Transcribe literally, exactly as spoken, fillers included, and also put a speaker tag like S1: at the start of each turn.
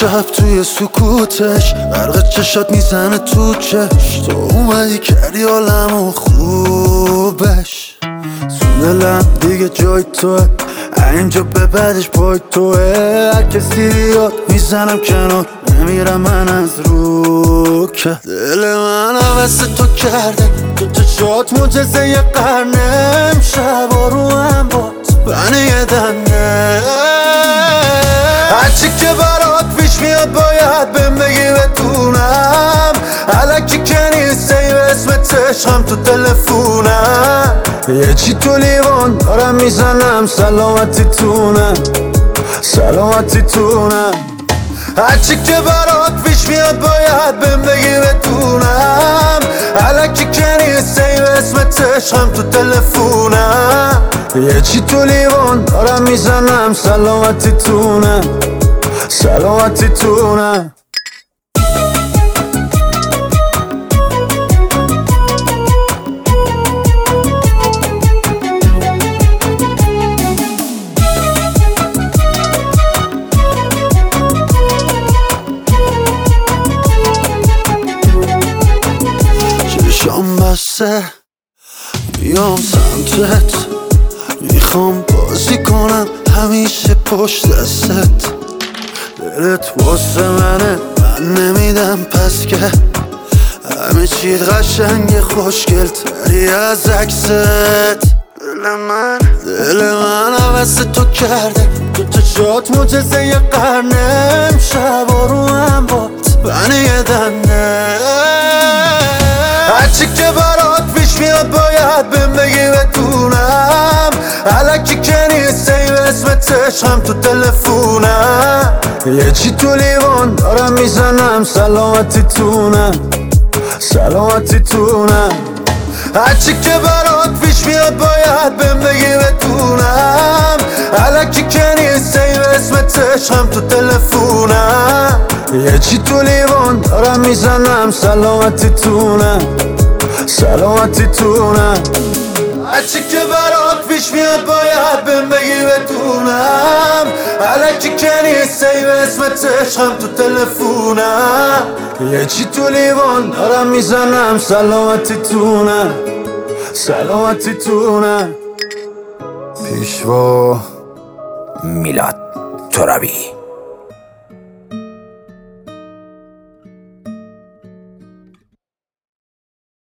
S1: شب توی سکوتش برق چشات میزنه تو چش، تو اومدی کردی عالمو خوبش. تو دلم دیگه جای توه، اینجا به بعدش پای توه. هر کسی بیاد میزنم کنار، نمیرم من از رو که دل من عوض تو کرده. تو چشات معجزه یه قرنه، امشب رو هم با بنه یه دنه. هرچی که برات پیش میاد باید بهم بگی بدونم، الکی که نیست سیو اسمت عشقم تو تلفونم. یه چی تو لیوان دارم میزنم، سلامتی تونم سلامتی تونم. هرچی که برات پیش میاد باید بهم بگی بدونم، الکی که نیست سیو اسمت عشقم تو تلفونم. یه چی تو لیوان دارم میزنم، سلامتی تونم سلامتی تونم. چشام بسته میام سمتت، میخوام بازی کنم همیشه پشت دستت. دلت واسه منه من نمیدم پس که، همه چی قشنگ خوشگل تری از عکست. دل من دل من عوض تو کرده. تو چشات معجزه یه قرنه، امشب رو هم با بنه یه دنه. هرچی که برات پیش میاد باید بهم بگی بدونم، الکی که نیست سیو اسمت عشقم تو تلفونم. یه چی تو لیوان دارم میزنم، سلامتی تونم سلامتی تونم. هرچی که برات پیش میاد باید بهم بگی بدونم، الکی که نیست سیو اسمت عشقم تو تلفونم. یه چی تو لیوان دارم میزنم، سلامتی تونم سلامتی تونم. هرچی که برات پیش میاد باید بهم بگی بدونم، الکی که نیست سیو اسمت عشقم تو تلفونم. یه چی تو لیوان دارم میزنم، سلامتی تونم سلامتی تونم.
S2: پیشوا میلاد ترابی.